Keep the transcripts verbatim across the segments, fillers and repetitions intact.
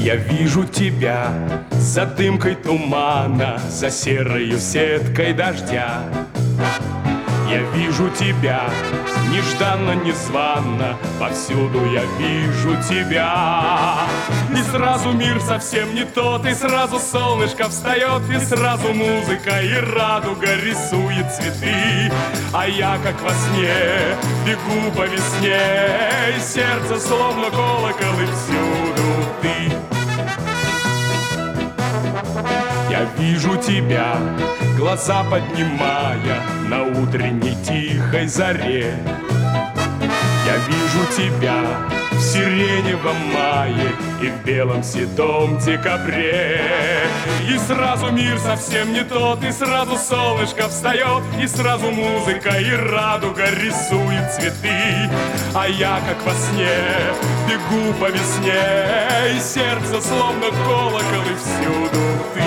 Я вижу тебя за дымкой тумана, за серою сеткой дождя. Я вижу тебя нежданно-незванно, повсюду я вижу тебя. И сразу мир совсем не тот, и сразу солнышко встает, и сразу музыка и радуга рисует цветы. А я, как во сне, бегу по весне, и сердце словно колокол, и всюду ты. Я вижу тебя, глаза поднимая на утренней тихой заре. Я вижу тебя в сиреневом мае и в белом седом декабре. И сразу мир совсем не тот, и сразу солнышко встает, и сразу музыка и радуга рисует цветы. А я, как во сне, бегу по весне, и сердце словно колокол, и всюду ты.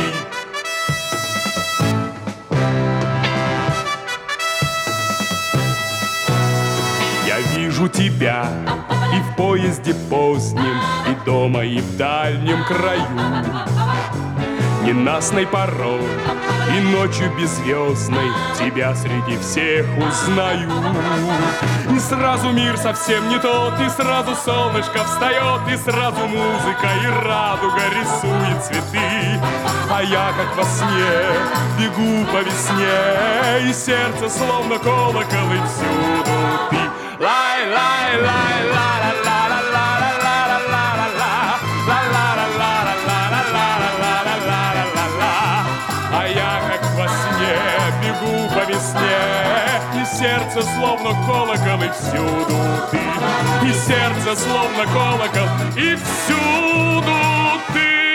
Я вижу тебя и в поезде позднем, и дома, и в дальнем краю. Ненастной порой и ночью беззвездной тебя среди всех узнаю. И сразу мир совсем не тот, и сразу солнышко встает, и сразу музыка и радуга рисует цветы. А я, как во сне, бегу по весне, и сердце словно колокол, и всюду ты. Лай, лай, лай, ла, ла, ла, ла, ла, ла, ла, ла, ла. А я, как во сне, бегу по весне, и сердце словно колокол, и всюду ты. И сердце словно колокол, и всюду ты.